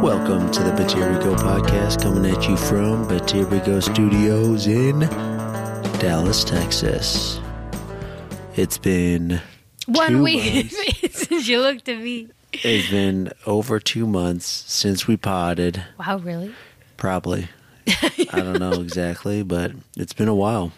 Welcome to the Batirigo podcast, coming at you from Batirigo Studios in Dallas, Texas. It's been 1 week since you looked at me. It's been over 2 months since we podded. Wow, really? Probably. I don't know exactly, but it's been a while.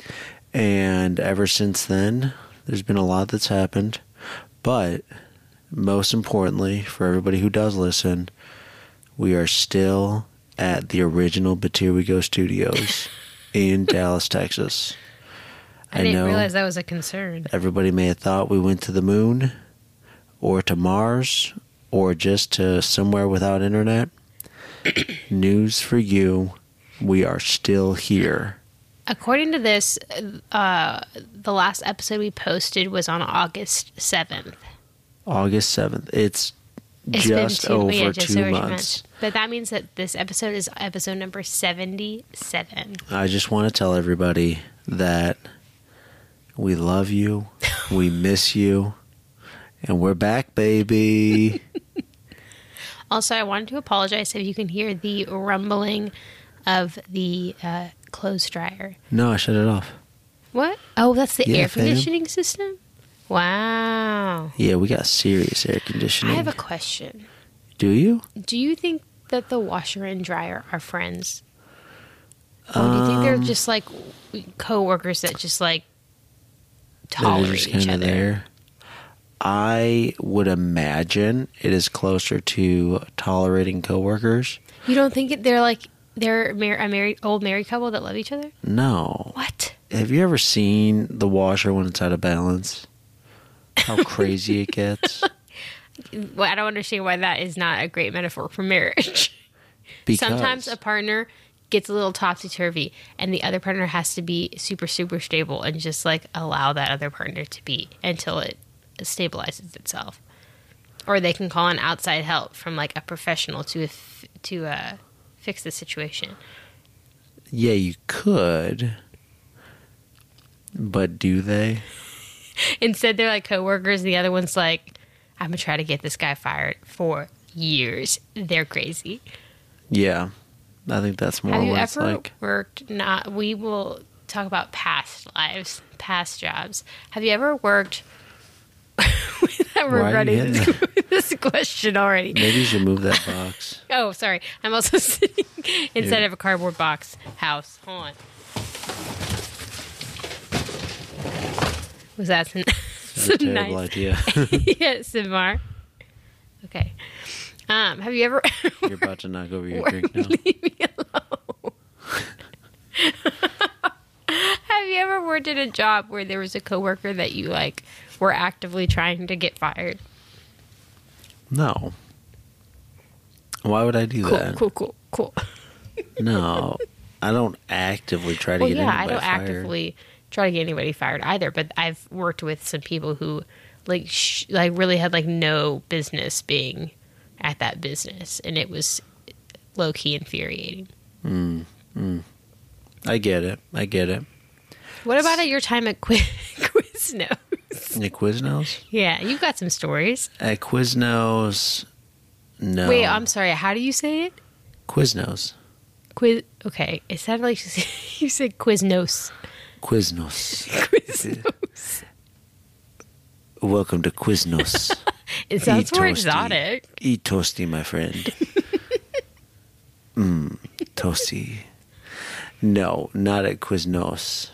And ever since then, there's been a lot that's happened. But most importantly, for everybody who does listen, we are still at the original Batirigo Studios in Dallas, Texas. I didn't realize that was a concern. Everybody may have thought we went to the moon or to Mars or just to somewhere without internet. News for you, we are still here. According to this, the last episode we posted was on August 7th. August 7th. It's just over 2 months. But that means that this episode is episode number 77. I just want to tell everybody that we love you, we miss you, and we're back, baby. Also, I wanted to apologize if you can hear the rumbling of the clothes dryer. No, I shut it off. What? Oh, that's the air fam. conditioning system? Wow. Yeah, we got serious air conditioning. I have a question. Do you? Do you think that the washer and dryer are friends? Or do you think they're just like co-workers that just like tolerate each other? There. I would imagine it is closer to tolerating coworkers. You don't think they're a old married couple that love each other? No. What? Have you ever seen the washer when it's out of balance? How crazy it gets? Well, I don't understand why that is not a great metaphor for marriage. Because Sometimes a partner gets a little topsy-turvy and the other partner has to be super, super stable and just like allow that other partner to be until it stabilizes itself. Or they can call in outside help from like a professional to fix the situation. Yeah, you could. But do they? Instead, they're like coworkers. The other one's like, I'm going to try to get this guy fired for years. They're crazy. Yeah. I think that's more what it's like. Have you ever worked, we will talk about past lives, past jobs. Have you ever worked, we're running this question already. Maybe you should move that box. Oh, sorry. I'm also sitting inside of a cardboard box house. Hold on. Was that That's a terrible idea. Yeah, Simar. Okay. Have you ever... You're about to knock over your drink now. Leave me alone. Have you ever worked at a job where there was a coworker that you like were actively trying to get fired? No. Why would I do that? Cool. No. I don't actively try to get anybody fired. I don't actively try to get anybody fired either, but I've worked with some people who like really had like no business being at that business, and it was low-key infuriating. I get it. What about at your time at Quiznos? At Quiznos? Yeah, you've got some stories. At Quiznos, no. Wait, I'm sorry. How do you say it? Quiznos. Okay, it sounded like you said Quiznos. Quiznos. Quiznos. Welcome to Quiznos. It sounds more exotic. Eat toasty, my friend. Toasty. No, not at Quiznos.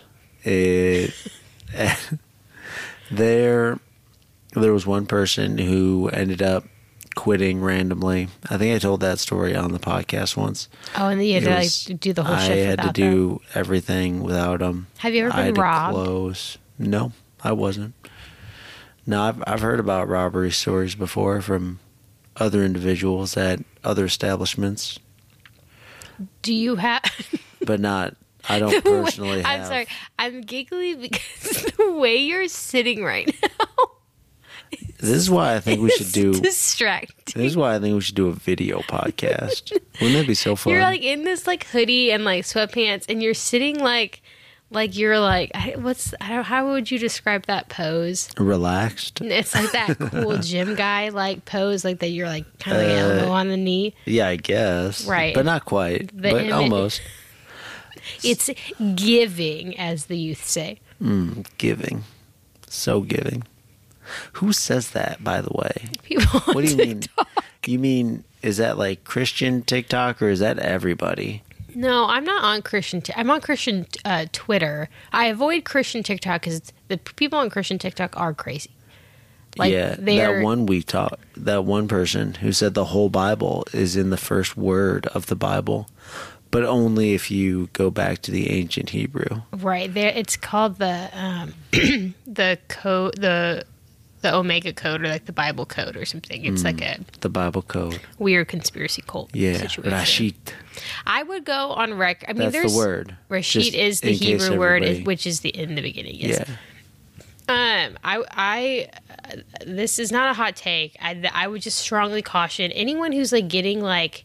There was one person who ended up quitting randomly. I think I told that story on the podcast once. Oh, and then you had to do the whole shift without them. I had to do everything without them. Have you ever been robbed? No, I wasn't. No, I've heard about robbery stories before from other individuals at other establishments. Do you have... But not... I don't personally have... I'm sorry. I'm giggly because the way you're sitting right now... This is why I think we should do... distracting. This is why I think we should do a video podcast. Wouldn't that be so fun? You're like in this like hoodie and like sweatpants and you're sitting like Like you're like, how would you describe that pose? Relaxed. It's like that cool gym guy like pose, like that you're like kind of like elbow on the knee. Yeah, I guess. Right. But not quite. But almost. It's giving, as the youth say. Giving. So giving. Who says that, by the way? People on What do you TikTok. mean? You mean, is that like Christian TikTok or is that everybody? No, I'm not on Christian. I'm on Christian Twitter. I avoid Christian TikTok because the people on Christian TikTok are crazy. Like, yeah, that one person who said the whole Bible is in the first word of the Bible, but only if you go back to the ancient Hebrew. Right there, it's called the the code, the Omega Code, or like the Bible Code or something. It's like the Bible Code. Weird conspiracy cult situation. Rashid. I would go on record. I mean, That's there's the word. Rashid Just is the in case Hebrew word, everybody- which is the in the beginning. Yes. Yeah. I this is not a hot take. I would just strongly caution anyone who's like getting like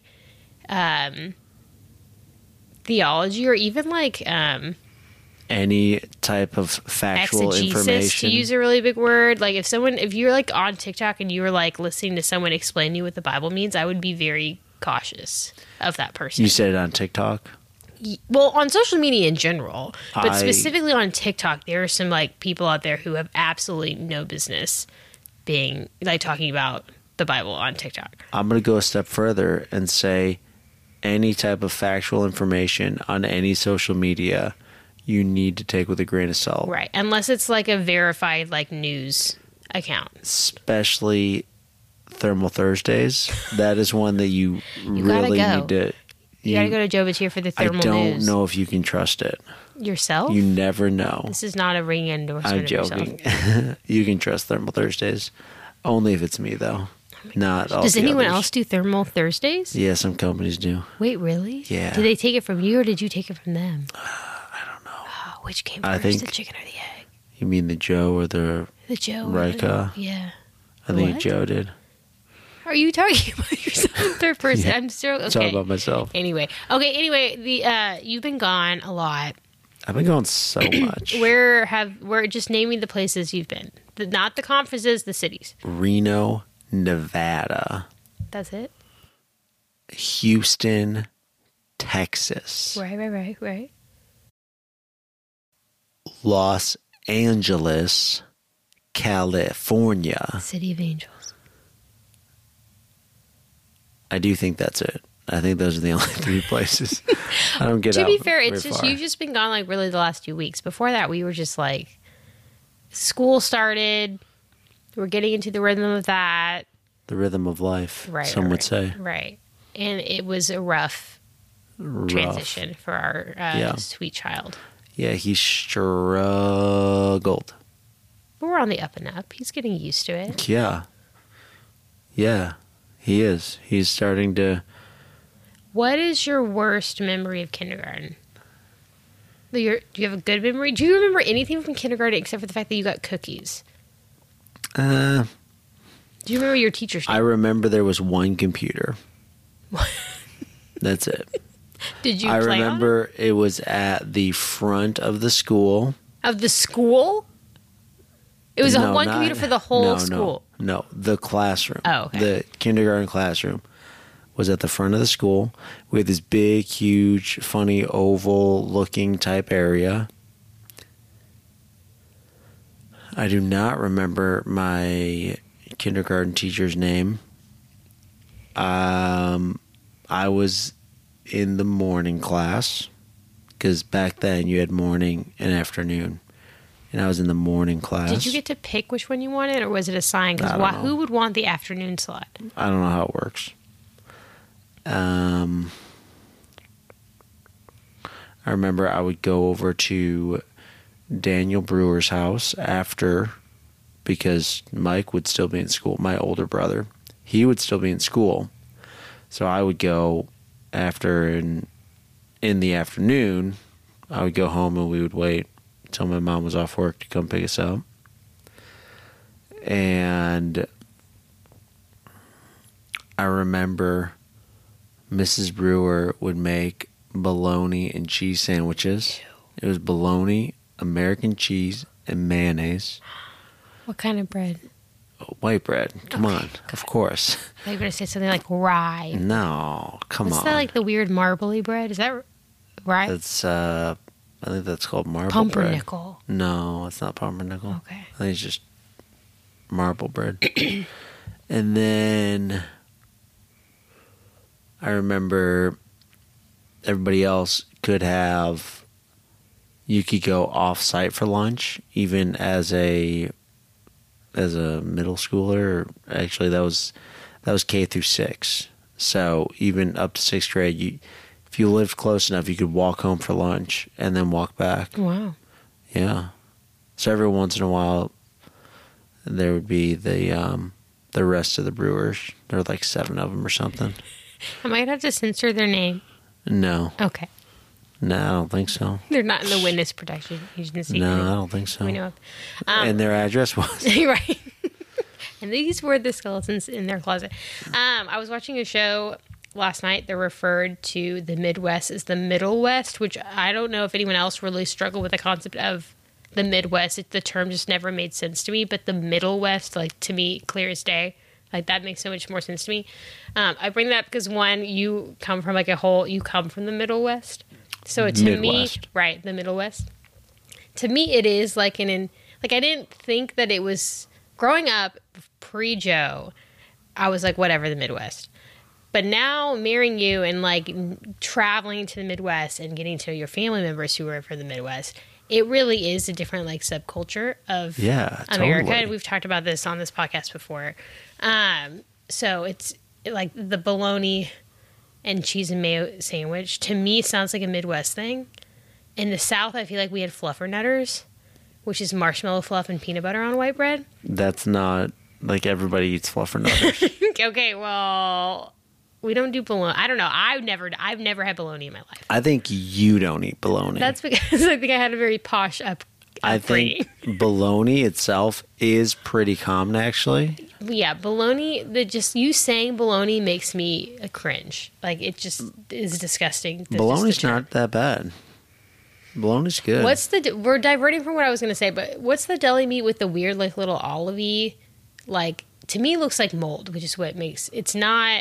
theology or even like Any type of factual exegesis, information. to use a really big word. Like if you're like on TikTok and you were like listening to someone explain to you what the Bible means, I would be very cautious of that person. You said it on TikTok? Well, on social media in general, but I- specifically on TikTok, there are some like people out there who have absolutely no business being like talking about the Bible on TikTok. I'm going to go a step further and say any type of factual information on any social media you need to take with a grain of salt. Right. Unless it's like a verified like news account. Especially Thermal Thursdays. That is one that you gotta really go. need to... You gotta go to Joe Batier for the thermal I don't news. know if you can trust it. Yourself? You never know. This is not a ring endorsement I'm of yourself. joking. You can trust Thermal Thursdays. Only if it's me, though. Not all Does the anyone others. else do thermal Thursdays? Yeah, some companies do. Wait, really? Yeah. Did they take it from you or did you take it from them? I don't know. Oh, which came I first, think- the chicken or the egg? You mean the Joe or the... The Joe. or Rika? Yeah. I think What? Joe did. Are you talking about yourself in third person? Yeah. I'm still okay. It's all about myself. Anyway, the you've been gone a lot. I've been going so much. We're just naming the places you've been. Not the conferences, the cities. Reno, Nevada. That's it. Houston, Texas. Right. Los Angeles, California. City of Angels. I do think that's it. I think those are the only three places. I don't get To out be fair, very it's just far. you've just been gone like really the last 2 weeks. Before that, we were just like school started. We're getting into the rhythm of that. The rhythm of life, Right. some would say. Right. And it was a rough Rough. transition for our Yeah. sweet child. Yeah, he struggled. But we're on the up and up. He's getting used to it. Yeah. Yeah, he is. He's starting to... What is your worst memory of kindergarten? Do you have a good memory? Do you remember anything from kindergarten except for the fact that you got cookies? Do you remember your teacher's name? I remember there was one computer. That's it. Did you I play remember it was at the front of the school. of the school? It was No, one not- computer for the whole no, school. No, the classroom. Oh, okay. The kindergarten classroom was at the front of the school. We had this big, huge, funny, oval-looking type area. I do not remember my kindergarten teacher's name. I was in the morning class because back then you had morning and afternoon, and I was in the morning class. Did you get to pick which one you wanted, or was it assigned? I Because don't know. who would want the afternoon slot? I don't know how it works. I remember I would go over to Daniel Brewer's house after, because Mike would still be in school, my older brother. He would still be in school. So I would go after, and in the afternoon, I would go home and we would wait until my mom was off work to come pick us up. And I remember Mrs. Brewer would make bologna and cheese sandwiches. It was bologna, American cheese, and mayonnaise. What kind of bread? White bread. Come on. Of course. I thought you were going to say something like rye. No. Come What's on. that, like the weird marbly bread? Is that rye? That's, I think that's called marble bread. Pumpernickel. No, it's not pumpernickel. Okay. I think it's just marble bread. And then I remember everybody else could have, you could go off site for lunch, even as a middle schooler. Actually, that was K through 6. So even up to 6th grade, if you lived close enough, you could walk home for lunch and then walk back. Wow. Yeah. So every once in a while, there would be the rest of the Brewers. There were like 7 of them or something. I might have to censor their name. No. Okay. No, I don't think so. They're not in the witness protection agency. No, I don't think so. We know of. And their address was. Right. And these were the skeletons in their closet. I was watching a show last night that referred to the Midwest as the Middle West, which I don't know if anyone else really struggled with the concept of the Midwest. The term just never made sense to me, but the Middle West, like, to me, clear as day. Like, that makes so much more sense to me. I bring that up because, one, you come from you come from the Middle West. So to Midwest. me, right, the Middle West. To me, it is like I didn't think that it was, growing up pre-Joe, I was like, whatever, the Midwest. But now marrying you and like traveling to the Midwest and getting to know your family members who are from the Midwest, it really is a different like subculture of America. Totally. And we've talked about this on this podcast before. So it's like the bologna and cheese and mayo sandwich, to me, sounds like a Midwest thing. In the South, I feel like we had fluffernutters, which is marshmallow fluff and peanut butter on white bread. That's not, like, everybody eats fluffernutters. Okay, well, we don't do bologna. I don't know. I've never had bologna in my life. I think you don't eat bologna. That's because I think I had a very posh I think bologna itself is pretty common, actually. Yeah, bologna, just you saying bologna makes me a cringe. Like, it just is disgusting. Bologna's not that bad. Bologna's good. We're diverting from what I was going to say, but what's the deli meat with the weird, like, little olive-y, like, to me, it looks like mold, which is what makes, it's not,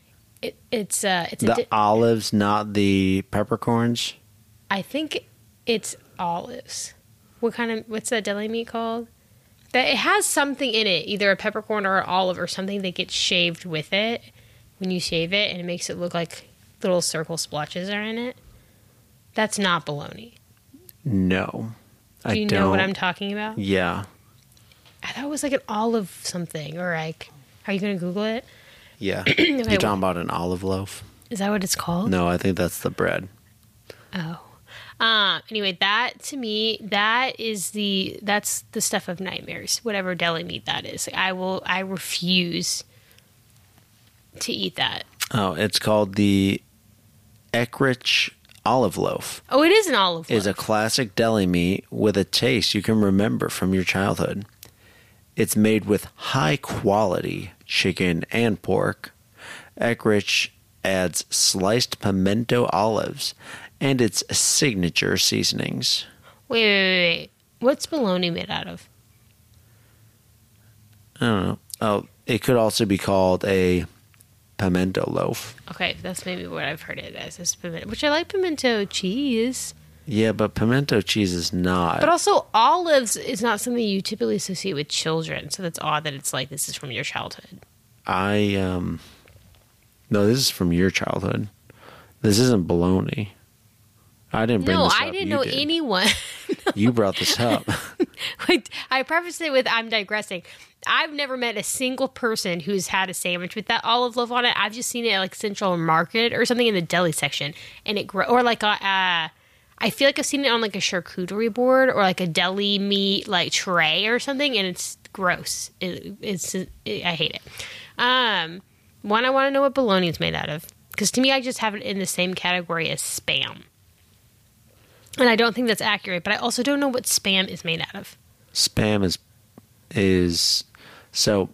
the olives, not the peppercorns? I think it's olives. What's that deli meat called? That it has something in it, either a peppercorn or an olive or something that gets shaved with it when you shave it, and it makes it look like little circle splotches are in it. That's not bologna. No. Do you know what I'm talking about? Yeah. I thought it was like an olive something, or like, are you going to Google it? Yeah. Okay, You're talking about an olive loaf? Is that what it's called? No, I think that's the bread. Oh. Anyway, that to me, that's the stuff of nightmares. Whatever deli meat that is, I refuse to eat that. Oh, it's called the Eckrich olive loaf. Oh, it is an olive loaf. It's a classic deli meat with a taste you can remember from your childhood. It's made with high quality chicken and pork. Eckrich adds sliced pimento olives and its signature seasonings. Wait. What's bologna made out of? I don't know. Oh, it could also be called a pimento loaf. Okay, that's maybe what I've heard it as. Is pimento, which I like pimento cheese. Yeah, but pimento cheese is not. But also, olives is not something you typically associate with children. So that's odd that it's like this is from your childhood. No, this is from your childhood. This isn't bologna. I didn't bring this up. No, I didn't know anyone. You brought this up. Wait, I prefaced it with I'm digressing. I've never met a single person who's had a sandwich with that olive loaf on it. I've just seen it at like Central Market or something in the deli section, and or like I feel like I've seen it on like a charcuterie board or like a deli meat like tray or something, and it's gross. I hate it. One, I want to know what bologna is made out of, because to me, I just have it in the same category as Spam. And I don't think that's accurate, but I also don't know what Spam is made out of. Spam is so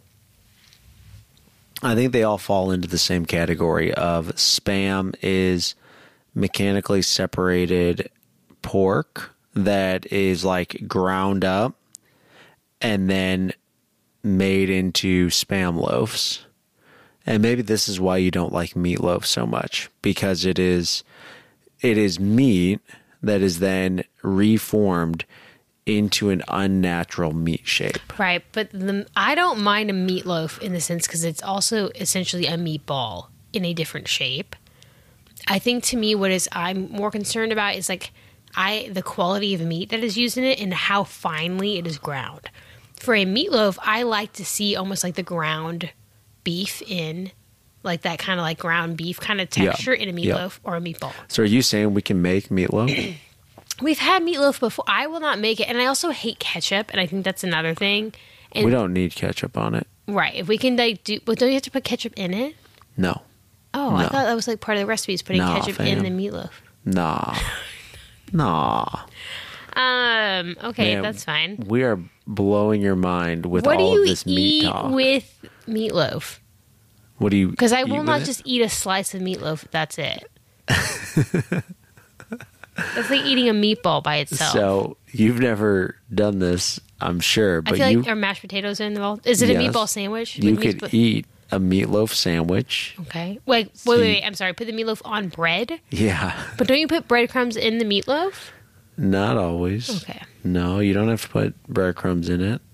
I think they all fall into the same category of Spam is mechanically separated pork that is like ground up and then made into Spam loaves. And maybe this is why you don't like meatloaf so much, because it is meat that is then reformed into an unnatural meat shape. Right, but I don't mind a meatloaf in the sense because it's also essentially a meatball in a different shape. I think to me I'm more concerned about is like the quality of meat that is used in it and how finely it is ground. For a meatloaf, I like to see almost like the ground beef in, like that kind of like ground beef kind of texture in a meatloaf or a meatball. So are you saying we can make meatloaf? We've had meatloaf before. I will not make it. And I also hate ketchup, and I think that's another thing. And we don't need ketchup on it. Right. If we can but don't you have to put ketchup in it? No. Oh, No. I thought that was like part of the recipe is putting ketchup in the meatloaf. Nah. Okay, Man, that's fine. We are blowing your mind with What all do of you this meat eat talk. with meatloaf? What do you? Because I eat will with not it? just eat a slice of meatloaf. That's it. That's like eating a meatball by itself. So you've never done this, I'm sure, I but feel you like are mashed potatoes involved? Is it Yes. a meatball sandwich? you with could eat a meatloaf sandwich. Okay. Wait. I'm sorry. Put the meatloaf on bread? Yeah, But don't you put breadcrumbs in the meatloaf? not always. Okay. No, you don't have to put breadcrumbs in it.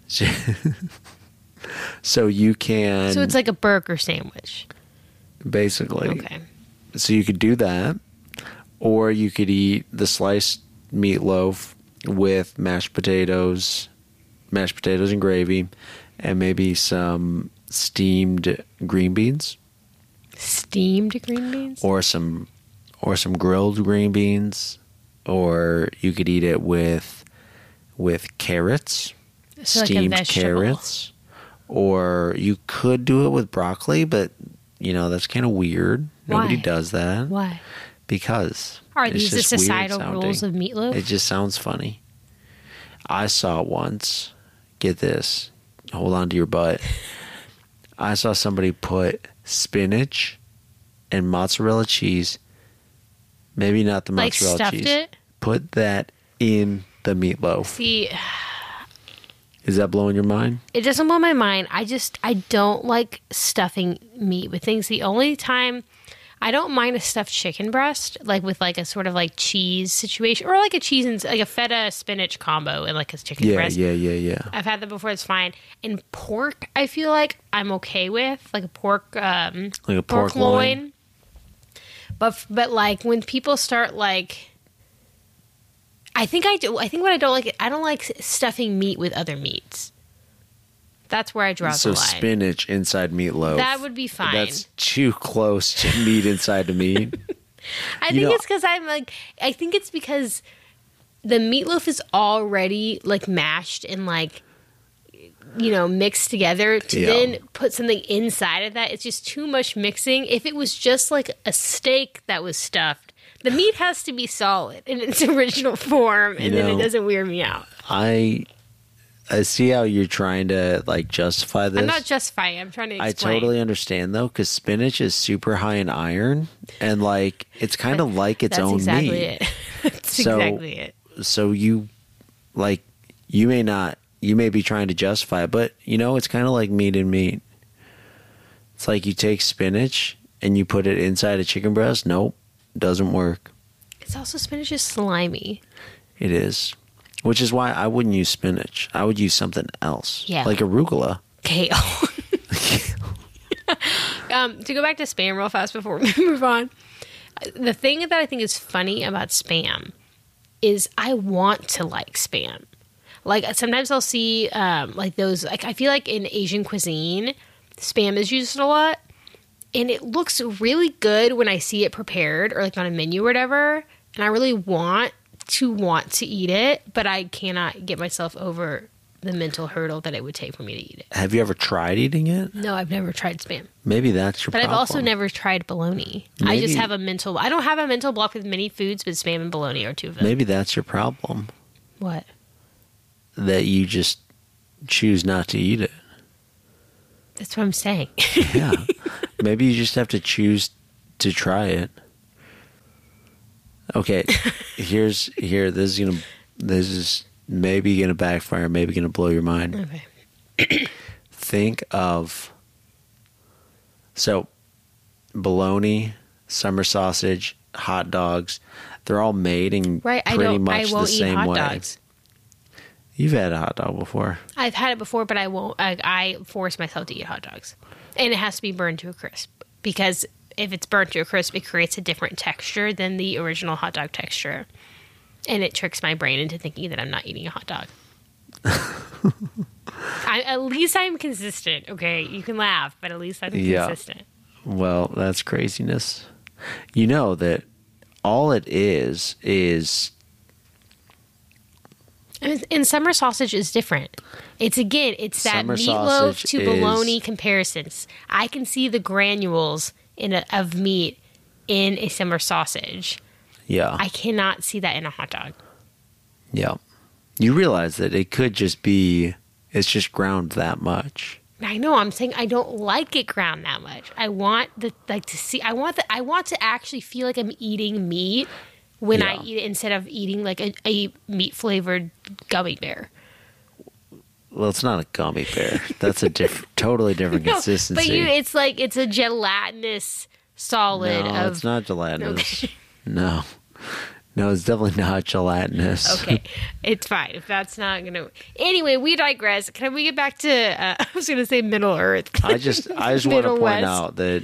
So you can So it's like a burger sandwich. basically. Okay. So you could do that, or you could eat the sliced meatloaf with mashed potatoes and gravy, and maybe some steamed green beans, Steamed green beans? or some grilled green beans, or you could eat it with carrots, So like a steamed vegetable. carrots, or you could do it with broccoli, but that's kind of weird. Nobody Why? does that. Why? Because Are it's these the just weird societal rules of sounding. meatloaf? It just sounds funny. I saw once, get this, hold on to your butt. I saw somebody put spinach and mozzarella cheese, maybe not the Like mozzarella stuffed cheese, it? put that in the meatloaf. See, Is that blowing your mind? it doesn't blow my mind. I don't like stuffing meat with things. The only time I don't mind a stuffed chicken breast, like with like a sort of like cheese situation, or like a cheese and like a feta spinach combo and like a chicken breast. Yeah. I've had that before. It's fine. And pork, I feel like I'm okay with, like a pork, Like a pork loin. But like when people start like, I think what I don't like, I don't like stuffing meat with other meats. That's where I draw So the line. spinach inside meatloaf. That would be fine. That's too close to meat inside the meat. I think it's because I think it's because the meatloaf is already like mashed and like, mixed together to then put something inside of that. It's just too much mixing. If it was just like a steak that was stuffed, the meat has to be solid in its original form, and then it doesn't weird me out. I see how you're trying to like justify this. I'm not justifying. I'm trying to I explain. totally understand though, because spinach is super high in iron, and like it's kind of like its That's own exactly meat. it. That's So- exactly it. So you may be trying to justify it, but it's kind of like meat and meat. It's like you take spinach and you put it inside a chicken breast. Nope, doesn't work. It's also spinach is slimy. It is, which is why I wouldn't use spinach. I would use something else, Yeah. like arugula. Kale. To go back to Spam real fast before we move on. The thing that I think is funny about Spam is I want to like Spam. Like sometimes I'll see like those, like I feel like in Asian cuisine, Spam is used a lot. And it looks really good when I see it prepared or like on a menu or whatever. And I really want to eat it, but I cannot get myself over the mental hurdle that it would take for me to eat it. Have you ever tried eating it? No, I've never tried Spam. Maybe that's your But problem. I've also never tried bologna. I just Maybe- have I don't have a mental block with many foods, but Spam and bologna are two of them. Maybe that's your problem. What? That you just choose not to eat it. That's what I'm saying. Yeah. Maybe you just have to choose to try it. Okay, this is maybe gonna backfire, maybe gonna blow your mind. Okay. Think of bologna, summer sausage, hot dogs. They're all made in Right. pretty much I the won't eat same hot way. dogs. You've had a hot dog before. I've had it before, but I won't. I force myself to eat hot dogs, and it has to be burned to a crisp, because if it's burnt to a crisp, it creates a different texture than the original hot dog texture, and it tricks my brain into thinking that I'm not eating a hot dog. At least I'm consistent. Okay, you can laugh, but at least I'm consistent. Well, that's craziness. You know that all it is And summer sausage is different. It's that Summer meatloaf sausage to bologna comparisons. I can see the granules of meat in a summer sausage. yeah. I cannot see that in a hot dog. Yeah. You realize that it could just be, it's just ground that much. I know. I'm saying I don't like it ground that much. I want I want to actually feel like I'm eating meat when I Yeah. eat it, instead of eating like a meat flavored gummy bear. Well, it's not a gummy bear. That's a totally different No, consistency. but it's a gelatinous solid no, of. it's not gelatinous. Okay. No. No, it's definitely not gelatinous. Okay, it's fine if that's not gonna. Anyway, we digress. Can we get back to? I was gonna say Middle Earth. I just want to Middle point West. out that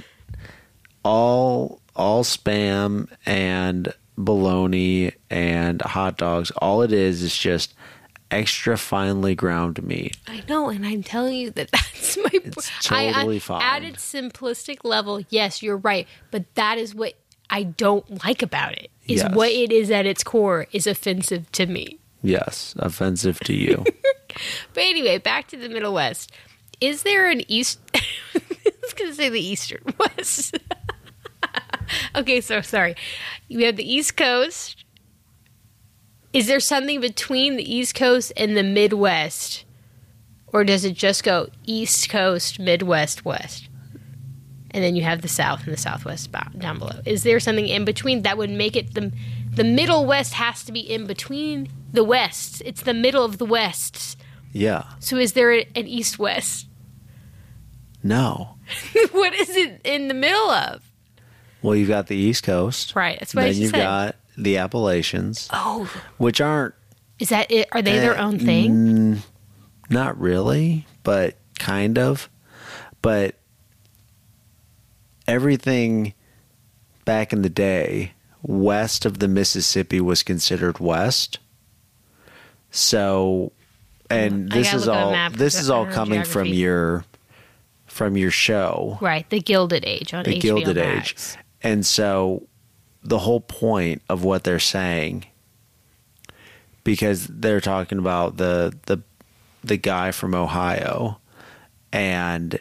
all Spam and bologna and hot dogs, all it is just extra finely ground meat. I know, and I'm telling you that's my. It's totally fine. At its simplistic level, yes, you're right, but that is what I don't like about it. Is Yes. what it is at its core is offensive to me. Yes, offensive to you. But anyway, back to the Middle West. Is there an East? I was going to say the Eastern West. Okay, so sorry. We have the East Coast. Is there something between the East Coast and the Midwest? Or does it just go East Coast, Midwest, West? And then you have the South and the Southwest down below. Is there something in between that would make it the Middle West has to be in between the Wests? It's the middle of the Wests. Yeah. So is there an East-West? No. What is it in the middle of? Well, you've got the East Coast. Right, that's what I Then just you've said. got the Appalachians, Oh, which aren't is that it? Are they their own thing? not really, but kind of. But everything back in the day west of the Mississippi was considered west. So, and I this gotta is look at a all map this because is I all don't know coming from geography. your show, Right, the Gilded Age on the HBO Gilded Max. Age. And so the whole point of what they're saying, because they're talking about the guy from Ohio, and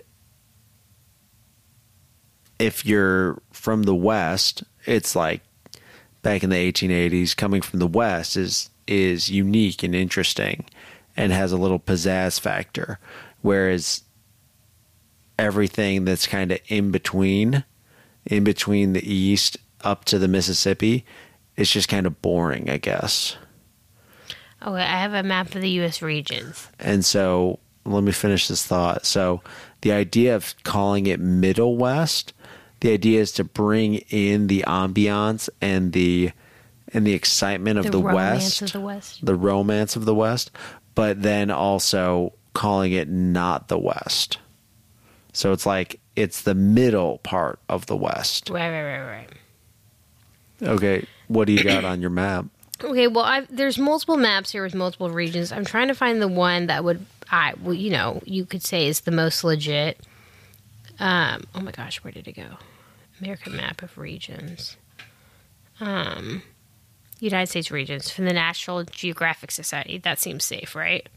if you're from the West, it's like back in the 1880s, coming from the West is unique and interesting and has a little pizzazz factor, whereas everything that's kind of in between the East up to the Mississippi, it's just kind of boring, I guess. Okay, I have a map of the U.S. regions. And so let me finish this thought. So the idea of calling it Middle West, the idea is to bring in the ambiance and the excitement of the romance West, of the West. the romance of the West, but then also calling it not the West. So it's like it's the middle part of the West. Right. Okay, what do you got on your map? Okay, well, there's multiple maps here with multiple regions. I'm trying to find the one that you could say is the most legit. Oh my gosh, where did it go? American map of regions. United States regions from the National Geographic Society. That seems safe, right?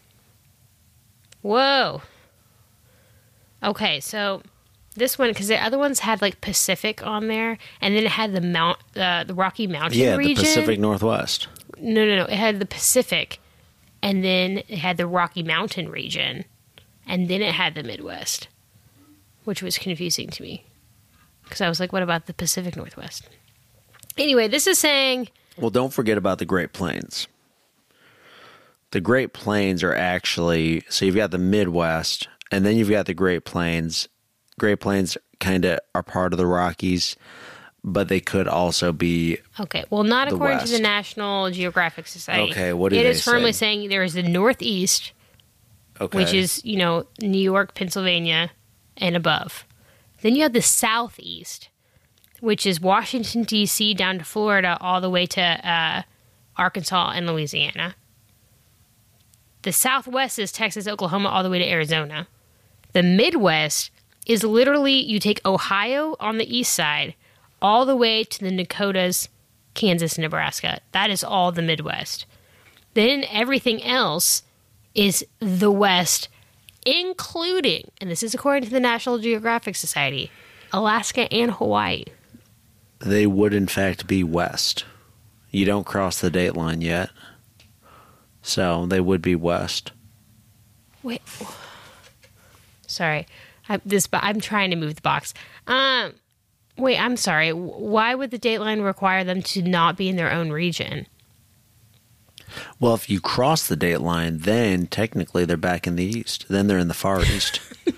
Whoa. Okay, so this one, because the other ones had like Pacific on there, and then it had the Rocky Mountain region. The Pacific Northwest. No. It had the Pacific, and then it had the Rocky Mountain region, and then it had the Midwest, which was confusing to me. Because I was like, what about the Pacific Northwest? Anyway, this is saying... Well, don't forget about the Great Plains. The Great Plains are actually... So you've got the Midwest, and then you've got the Great Plains. Great Plains kind of are part of the Rockies, but they could also be... Okay, well, not the according to West. the National Geographic Society. Okay, what do It they is firmly say? saying there is the Northeast, Okay. which is, New York, Pennsylvania, and above. Then you have the Southeast, which is Washington, D.C., down to Florida, all the way to Arkansas and Louisiana. The Southwest is Texas, Oklahoma, all the way to Arizona. The Midwest is literally, you take Ohio on the east side, all the way to the Dakotas, Kansas, and Nebraska. That is all the Midwest. Then everything else is the West, including, and this is according to the National Geographic Society, Alaska and Hawaii. They would, in fact, be west. You don't cross the date line yet. So they would be west. Wait. Sorry. I'm trying to move the box. Wait, I'm sorry. Why would the dateline require them to not be in their own region? Well, if you cross the date line, then technically they're back in the east. Then they're in the far east.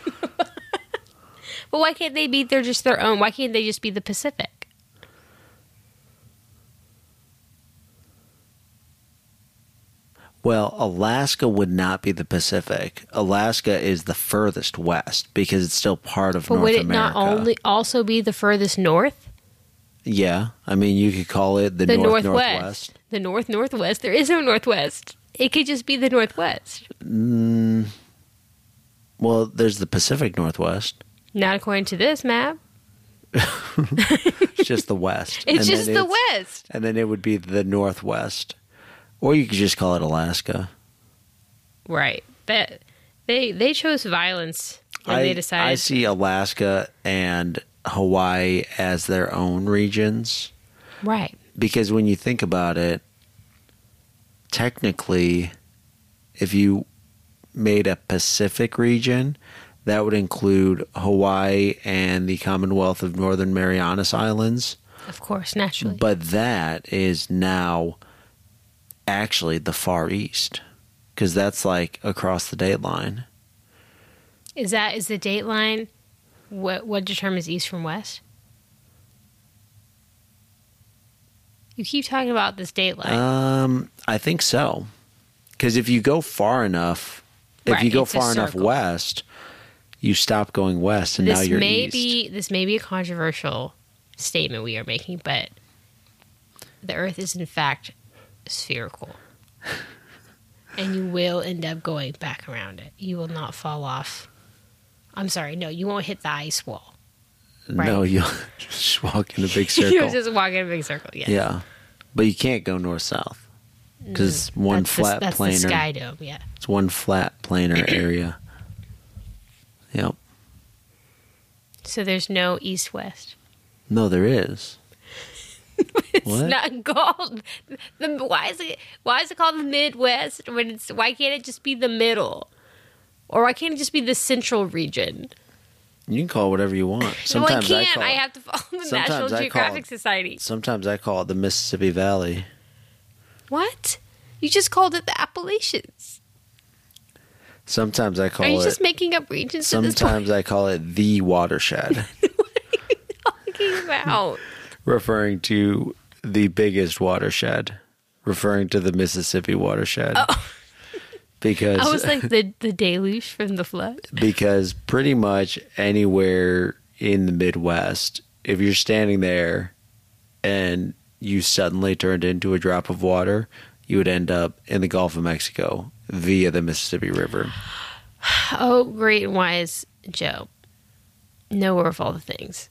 But why can't they be? They're just their own. Why can't they just be the Pacific? Well, Alaska would not be the Pacific. Alaska is the furthest west because it's still part of But North would it America. not also be the furthest north? Yeah, I mean, you could call it the The northwest. The northwest. There is no northwest. It could just be the northwest. Well, there's the Pacific Northwest. Not according to this map. It's just the west. It's And just then the west. And then it would be the northwest. Or you could just call it Alaska. Right. That they chose violence and they decided. I see Alaska and Hawaii as their own regions. Right. Because when you think about it, technically, if you made a Pacific region, that would include Hawaii and the Commonwealth of Northern Marianas Islands. Of course, naturally. But that is now actually the Far East, because that's like across the date line. Is the date line what determines east from west? You keep talking about this date line. I think so. Because if you go far enough, Right, if you go it's a far enough circle. west, you stop going west, and now you're east. This may be a controversial statement we are making, but the Earth is in fact spherical, and you will end up going back around it. You will not fall off. I'm sorry, no, you won't hit the ice wall. No, Right. you'll just walk in a big circle. You'll just walk in a big circle. Yes. Yeah, but you can't go north-south because one flat that's planar. the sky dome. Yeah. It's one flat planar area. Yep. So there's no east-west. No, there is. It's What? not called. Why is it called the Midwest when why can't it just be the middle, or why can't it just be the central region? You can call it whatever you want. No, I Sometimes can't. call I it, have to follow the sometimes National I call Geographic it- Society. sometimes I call it the Mississippi Valley. What? You just called it the Appalachians. Sometimes I call Are you it. just making up regions at this point? Sometimes I call it the watershed, What are you talking about? referring to the biggest watershed, referring to the Mississippi watershed. Because I was like the deluge from the flood. because pretty much anywhere in the Midwest, if you're standing there and you suddenly turned into a drop of water, you would end up in the Gulf of Mexico via the Mississippi River. Oh, great and wise Joe. Knower of all the things.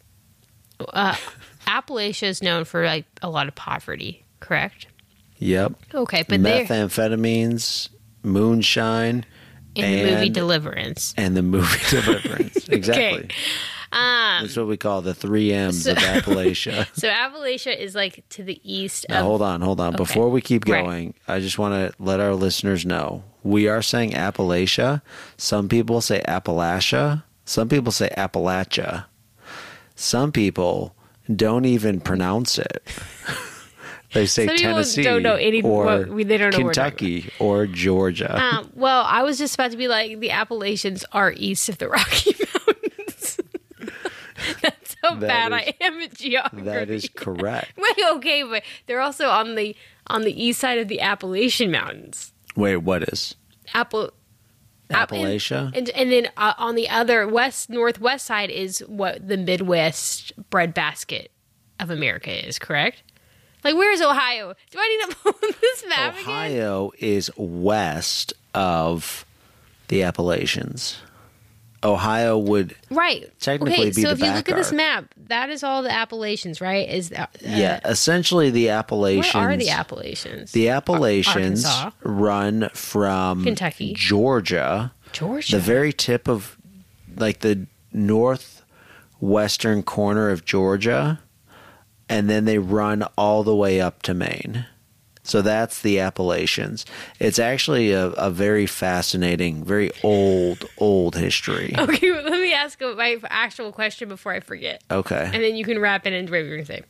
Appalachia is known for like a lot of poverty, correct? Yep. Okay, but they're Methamphetamines, moonshine, in the movie Deliverance. and the movie Deliverance. Exactly. That's what we call the 3 M's of Appalachia. So Appalachia is like to the east Now, of... hold on. Okay. Before we keep Right. going, I just want to let our listeners know we are saying Appalachia. Some people say Appalachia. Some people say Appalachia. Some people don't even pronounce it. They say Some people Tennessee don't know or they don't know Kentucky or Georgia. Well, I was just about to be like, the Appalachians are east of the Rocky Mountains. That's how bad I am at geography. That is correct. Wait, okay, but they're also on the east side of the Appalachian Mountains. Wait, what is? Appalachia? And then on the other northwest side is what the Midwest breadbasket of America is, correct? Like, where is Ohio? Do I need to pull this map again? Ohio is west of the Appalachians. Ohio would technically be so the if you look at this backyard. map, that is all the Appalachians, right? Yeah, essentially the Appalachians. Where are the Appalachians? The Appalachians Arkansas. run from Kentucky. Georgia, Georgia. the very tip of, like, the northwestern corner of Georgia, and then they run all the way up to Maine. So that's the Appalachians. It's actually a very fascinating, very old history. Okay, well, let me ask my actual question before I forget. Okay. And then you can wrap it into what you're going to say.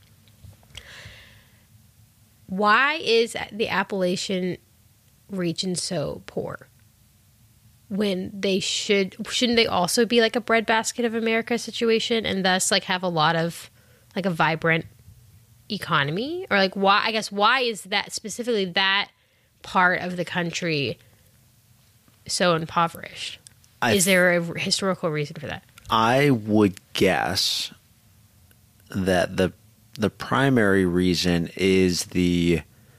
Why is the Appalachian region so poor? When they shouldn't they also be like a breadbasket of America situation and thus like have a lot of like a vibrant economy? Or like why is that specifically that part of the country so impoverished? Is there a historical reason for that? I would guess that the primary reason is the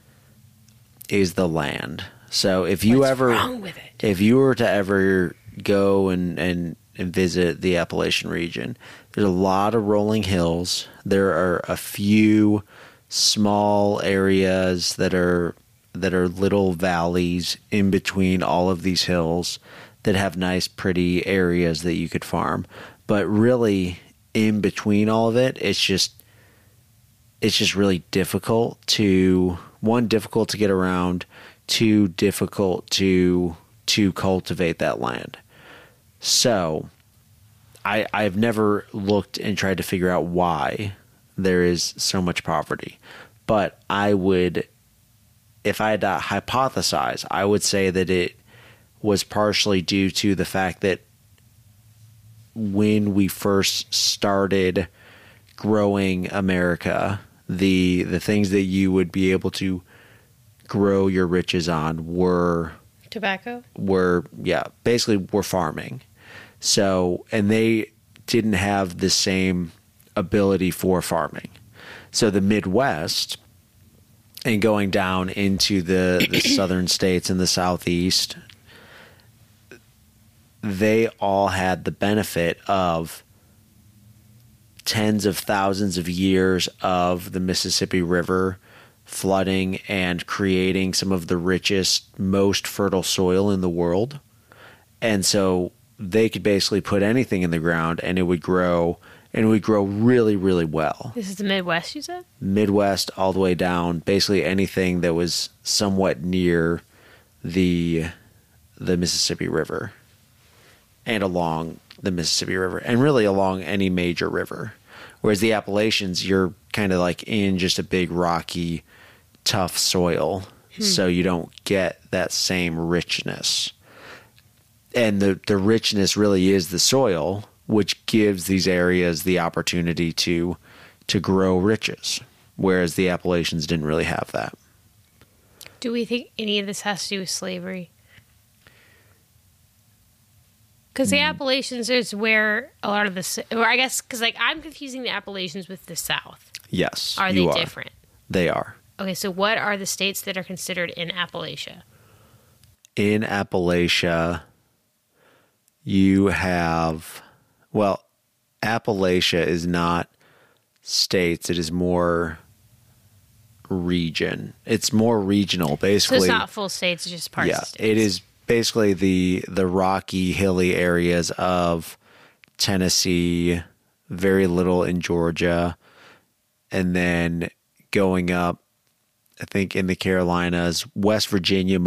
land. So if you What's wrong with it? if you were to ever go and visit the Appalachian region, there's a lot of rolling hills. There are a few small areas that are little valleys in between all of these hills that have nice, pretty areas that you could farm. But really, in between all of it, it's just really difficult to get around, two, difficult to cultivate that land. So I've never looked and tried to figure out why there is so much poverty. But if I had to hypothesize, I would say that it was partially due to the fact that when we first started growing America, the things that you would be able to grow your riches on were Tobacco? Were farming. So, and they didn't have the same ability for farming. So the Midwest and going down into the southern states and the Southeast, they all had the benefit of tens of thousands of years of the Mississippi River flooding and creating some of the richest, most fertile soil in the world. And so they could basically put anything in the ground and it would grow, and it would grow really, really well. This is the Midwest, you said? Midwest all the way down, basically anything that was somewhat near the Mississippi River and along the Mississippi River, and really along any major river. Whereas the Appalachians, you're kind of like in just a big rocky, tough soil, so you don't get that same richness. And the richness really is the soil, which gives these areas the opportunity to grow riches, whereas the Appalachians didn't really have that. Do we think any of this has to do with slavery? Because the Appalachians is where a lot of the, or I guess, because like I'm confusing the Appalachians with the South. Yes, Are they different? They are. Okay, so what are the states that are considered in Appalachia? In Appalachia, you have, well, Appalachia is not states. It is more region. It's more regional, basically. So it's not full states, it's just parts of states. It is basically the rocky, hilly areas of Tennessee, very little in Georgia, and then going up, I think in the Carolinas, West Virginia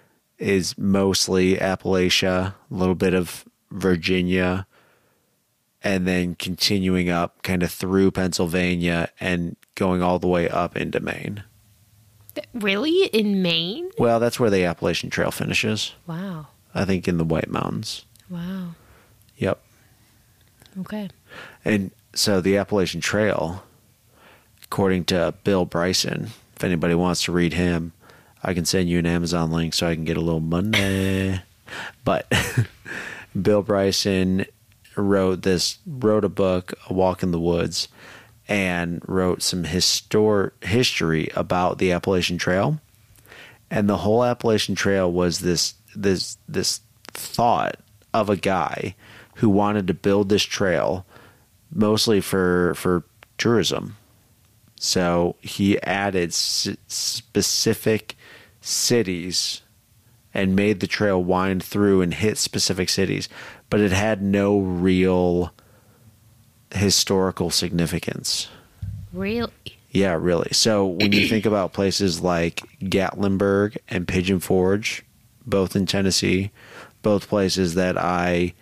is mostly Appalachia, a little bit of Virginia, and then continuing up kind of through Pennsylvania and going all the way up into Maine. Really? In Maine? Well, that's where the Appalachian Trail finishes. Wow. I think in the White Mountains. Wow. Yep. Okay. And so the Appalachian Trail, according to Bill Bryson, if anybody wants to read him, I can send you an Amazon link so I can get a little money. But Bill Bryson wrote a book, A Walk in the Woods, and wrote some history about the Appalachian Trail. And the whole Appalachian Trail was this thought of a guy who wanted to build this trail mostly for tourism. So he added specific cities and made the trail wind through and hit specific cities, but it had no real historical significance. Really? Yeah, really. So when you think about places like Gatlinburg and Pigeon Forge, both in Tennessee, both places that I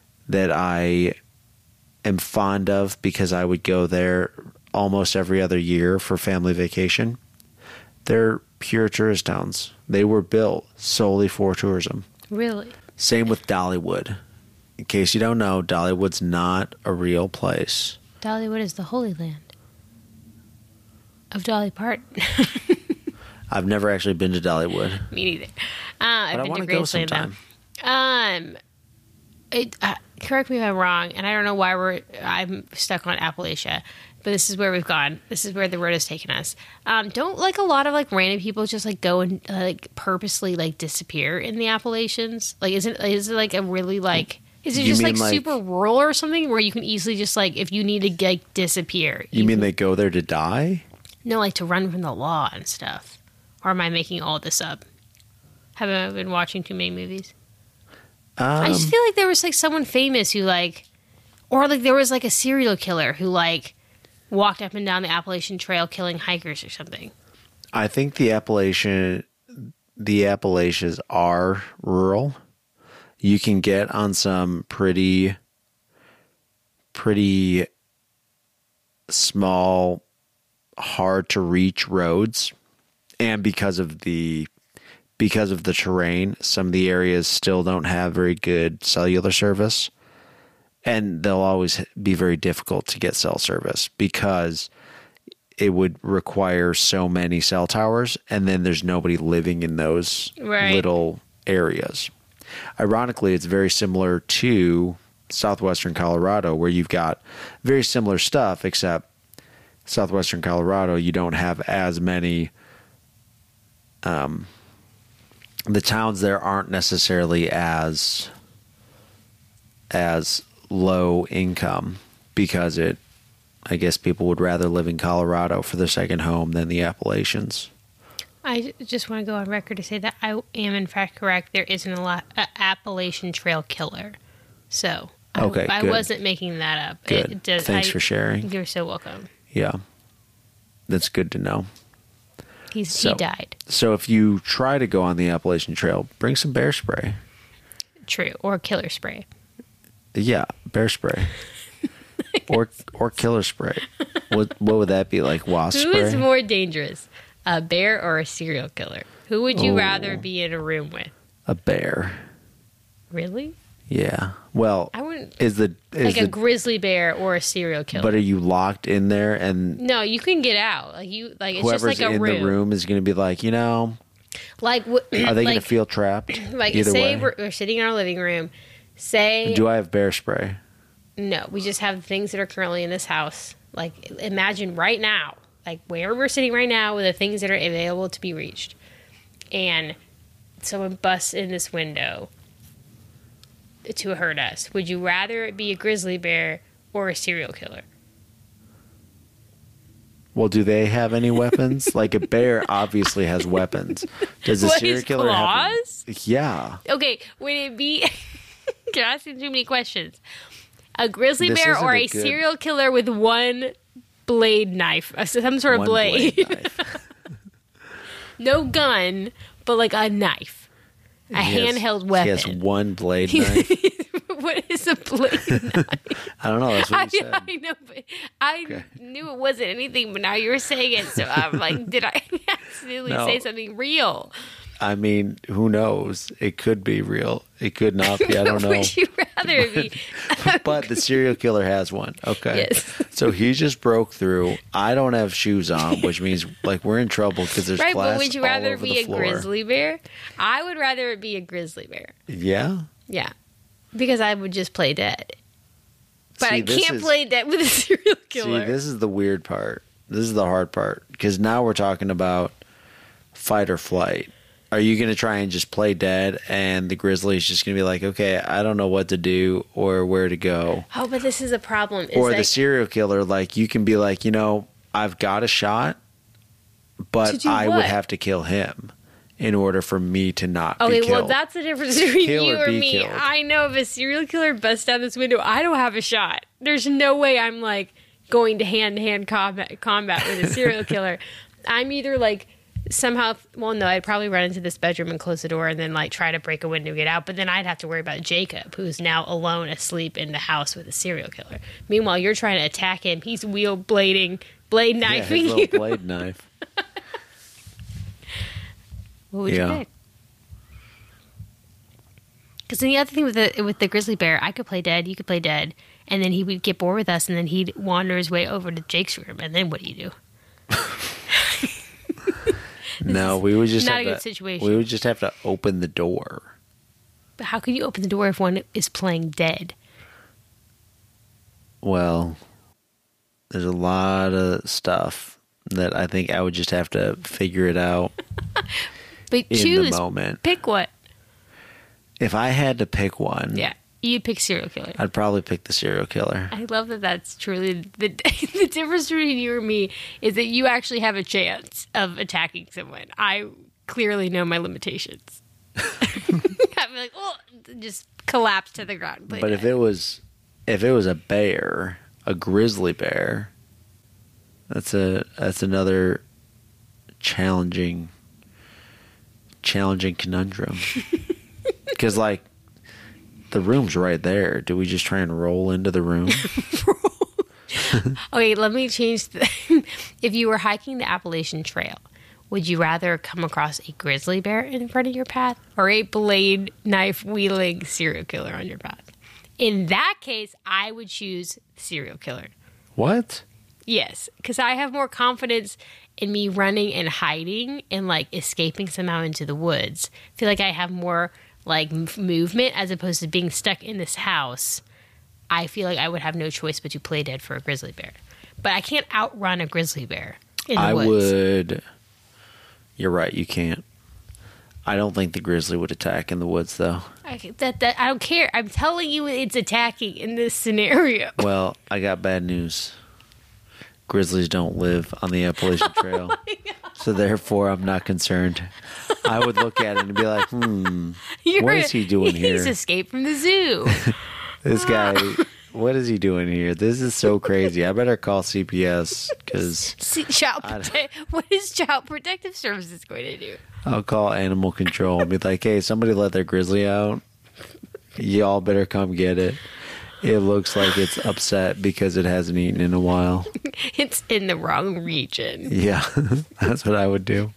am fond of because I would go there almost every other year for family vacation, they're pure tourist towns. They were built solely for tourism. Really? Same with Dollywood. In case you don't know, Dollywood's not a real place. Dollywood is the Holy Land of Dolly Parton. I've never actually been to Dollywood. Me neither. But I want to go sometime. Correct me if I'm wrong, and I don't know why I'm stuck on Appalachia, but this is where we've gone. This is where the road has taken us. Don't like a lot of like random people just like go and like purposely like disappear in the Appalachians? Like, is it like a really like? Is it just like super rural or something where you can easily just like if you need to like disappear? You mean they go there to die? No, like to run from the law and stuff. Or am I making all this up? Have I been watching too many movies? I just feel like there was like someone famous who like, or like there was like a serial killer who like walked up and down the Appalachian Trail killing hikers or something. I think the Appalachians are rural. You can get on some pretty small, hard to reach roads, and because of the terrain, some of the areas still don't have very good cellular service, and they'll always be very difficult to get cell service because it would require so many cell towers, and then there's nobody living in those little areas. Ironically, it's very similar to southwestern Colorado, where you've got very similar stuff, except southwestern Colorado, you don't have as many. The towns there aren't necessarily as low income because I guess people would rather live in Colorado for their second home than the Appalachians. I just want to go on record to say that I am in fact correct. There isn't a Appalachian Trail killer. So I wasn't making that up. Good. Thanks for sharing. You're so welcome. Yeah. That's good to know. He died. So if you try to go on the Appalachian Trail, bring some bear spray. True. Or killer spray. Yeah, bear spray. or killer spray. What would that be, like wasp spray? Who is more dangerous, a bear or a serial killer? Who would you rather be in a room with? A bear. Really? Yeah. Well, I wouldn't. A grizzly bear or a serial killer. But are you locked in there? And no, you can get out. It's whoever's just like a room. in the room is going to be like, are they going to feel trapped? Like, either say way? we're sitting in our living room. Do I have bear spray? No, we just have the things that are currently in this house. Like, imagine right now, like where we're sitting right now with the things that are available to be reached, and someone busts in this window to hurt us. Would you rather it be a grizzly bear or a serial killer? Well, do they have any weapons? Like a bear obviously has weapons. Does a serial killer claws? have? Yeah. Okay, would it be? You're asking too many questions. A grizzly bear or a serial killer with one blade knife, some sort of blade knife. No gun, but like a knife. A handheld weapon. He has one blade knife. What is a blade knife? I don't know. That's what you said. I know, but I knew it wasn't anything, but now you're saying it, so I'm like, did I accidentally say something real? I mean, who knows? It could be real. It could not be. I don't know. Would you rather it be? But the serial killer has one. Okay. Yes. So he just broke through. I don't have shoes on, which means like we're in trouble because there's Right, glass but would you all rather over be the a floor. grizzly bear? I would rather it be a grizzly bear. Yeah. Yeah. Because I would just play dead. But See, I can't play dead with a serial killer. See, this is the weird part. This is the hard part because now we're talking about fight or flight. Are you going to try and just play dead and the grizzly is just going to be like, okay, I don't know what to do or where to go? Oh, but this is a problem. Or the serial killer, like you can be like, I've got a shot, but I would have to kill him in order for me to not be killed. Okay, well, that's the difference between Kill you or or be me. killed. I know if a serial killer busts down this window, I don't have a shot. There's no way I'm like going to hand-to-hand combat with a serial killer. I'm either like somehow, well, no, I'd probably run into this bedroom and close the door and then like try to break a window and get out. But then I'd have to worry about Jacob, who's now alone asleep in the house with a serial killer. Meanwhile, you're trying to attack him. He's blade knifing his you. little blade knife. What would you pick? Because then the other thing with the grizzly bear, I could play dead, you could play dead, and then he would get bored with us, and then he'd wander his way over to Jake's room, and then what do you do? No, we would just not have a good to, situation. We would just have to open the door. But how can you open the door if one is playing dead? Well, there's a lot of stuff that I think I would just have to figure it out But in choose, the moment. pick what? If I had to pick one, Yeah, you'd pick serial killer. I'd probably pick the serial killer. I love that that's truly the difference between you and me is that you actually have a chance of attacking someone. I clearly know my limitations. I'd be like, oh, just collapse to the ground. But if it was a bear, a grizzly bear, that's another challenging conundrum. Because like the room's right there. Do we just try and roll into the room? Okay, let me change. If you were hiking the Appalachian Trail, would you rather come across a grizzly bear in front of your path or a blade knife wielding serial killer on your path? In that case, I would choose serial killer. What? Yes, because I have more confidence in me running and hiding and like escaping somehow into the woods. I feel like I have more like movement as opposed to being stuck in this house. I feel like I would have no choice but to play dead for a grizzly bear. But I can't outrun a grizzly bear in the woods. Would. You're right. You can't. I don't think the grizzly would attack in the woods, though. I don't care. I'm telling you, it's attacking in this scenario. Well, I got bad news. Grizzlies don't live on the Appalachian Trail. So therefore, I'm not concerned. I would look at it and be like, what is he doing here? He's escaped from the zoo. This guy, what is he doing here? This is so crazy. I better call CPS because What is Child Protective Services going to do? I'll call animal control and be like, hey, somebody let their grizzly out. Y'all better come get it. It looks like it's upset because it hasn't eaten in a while. It's in the wrong region. Yeah, that's what I would do.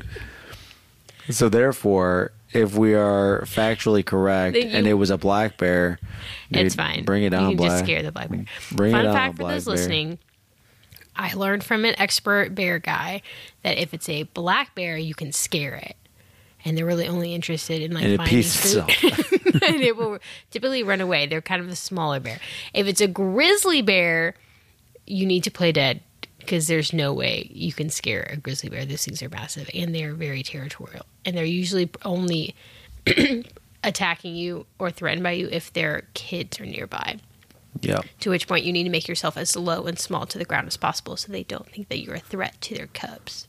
So therefore, if we are factually correct and it was a black bear, it's fine. Bring it on, you can black. just scare the black bear. Bring Fun it on, fact for black those bear. listening, I learned from an expert bear guy that if it's a black bear, you can scare it. And they're really only interested in like And it finding pees food. itself. And it will typically run away. They're kind of a smaller bear. If it's a grizzly bear, you need to play dead because there's no way you can scare a grizzly bear. Those things are massive and they're very territorial. And they're usually only attacking you or threatened by you if their kids are nearby. Yeah. To which point you need to make yourself as low and small to the ground as possible so they don't think that you're a threat to their cubs.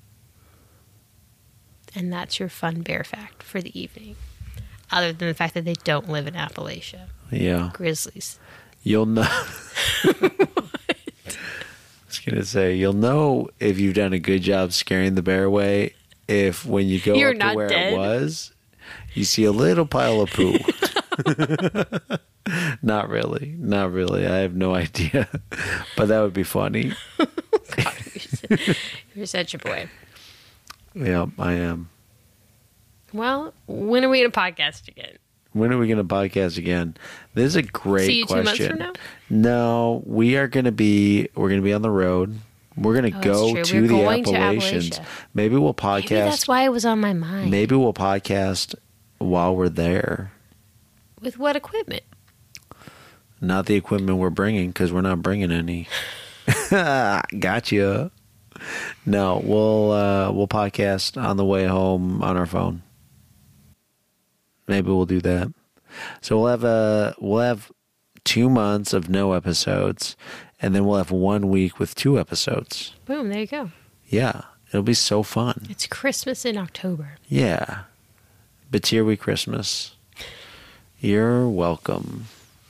And that's your fun bear fact for the evening. Other than the fact that they don't live in Appalachia. Yeah. Grizzlies. You'll know. I was going to say, you'll know if you've done a good job scaring the bear away if when you go up to where dead. it was, you see a little pile of poo. Not really. Not really. I have no idea. But that would be funny. God, you're such a boy. Yeah, I am. Well, when are we going to podcast again? When are we going to podcast again? This is a great See you question. 2 months from now? No, we're going to be on the road. We're going to go that's to true. the We're going to Appalachians. Appalachia. Maybe we'll podcast. Maybe that's why it was on my mind. Maybe we'll podcast while we're there. With what equipment? Not the equipment we're bringing, because we're not bringing any. Gotcha. No, we'll podcast on the way home on our phone. Maybe we'll do that. So we'll have 2 months of no episodes, and then we'll have 1 week with 2 episodes. Boom, there you go. Yeah, it'll be so fun. It's Christmas in October. Yeah. Batiri Christmas. You're welcome.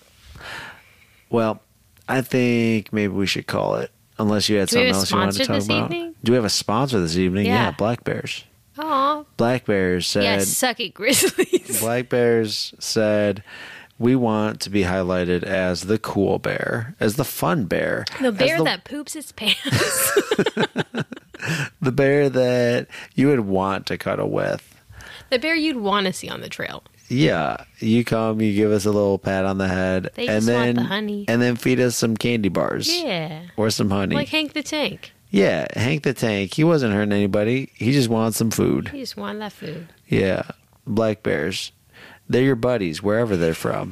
Well, I think maybe we should call it. Unless you had something else you wanted to talk about. Evening? Do we have a sponsor this evening? Yeah. Black Bears. Aw. Black Bears said... Yes, suck it, Grizzlies. Black Bears said, we want to be highlighted as the cool bear, as the fun bear. The bear that poops its pants. The bear that you would want to cuddle with. The bear you'd want to see on the trail. Yeah, you come, you give us a little pat on the head, They and just want then the honey. and then feed us some candy bars. Yeah. Or some honey. Like Hank the Tank. Yeah, Hank the Tank. He wasn't hurting anybody. He just wanted some food. He just wanted that food. Yeah, black bears. They're your buddies, wherever they're from.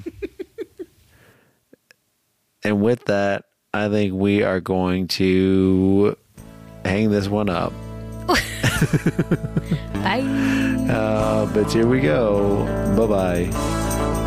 And with that, I think we are going to hang this one up. Bye. But here we go. Bye-bye.